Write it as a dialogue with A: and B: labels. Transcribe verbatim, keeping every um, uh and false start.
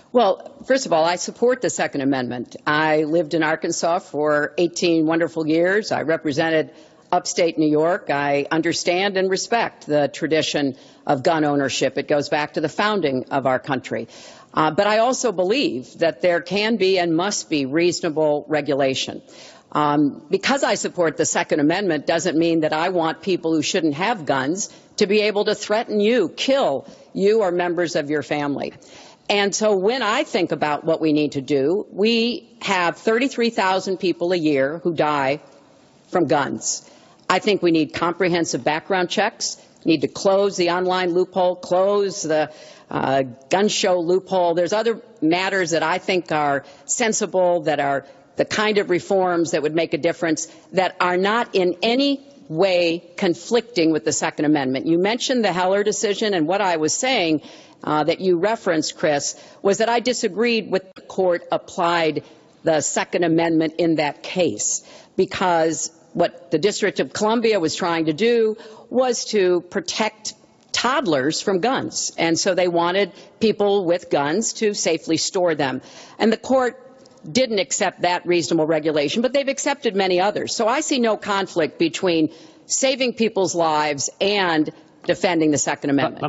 A: Well, first of all, I support the Second Amendment. I lived in Arkansas for eighteen wonderful years. I represented upstate New York. I understand and respect the tradition of gun ownership. It goes back to the founding of our country. Uh, but I also believe that there can be and must be reasonable regulation. Um, because I support the Second Amendment doesn't mean that I want people who shouldn't have guns to be able to threaten you, kill you or members of your family. And so when I think about what we need to do, we have thirty-three thousand people a year who die from guns. I think we need comprehensive background checks, need to close the online loophole, close the uh, gun show loophole. There's other matters that I think are sensible, that are the kind of reforms that would make a difference, that are not in any way conflicting with the Second Amendment. You mentioned the Heller decision, and what I was saying uh, that you referenced, Chris, was that I disagreed with the court applied the Second Amendment in that case, because what the District of Columbia was trying to do was to protect toddlers from guns. And so they wanted people with guns to safely store them. And the court didn't accept that reasonable regulation, but they've accepted many others. So I see no conflict between saving people's lives and defending the Second Amendment.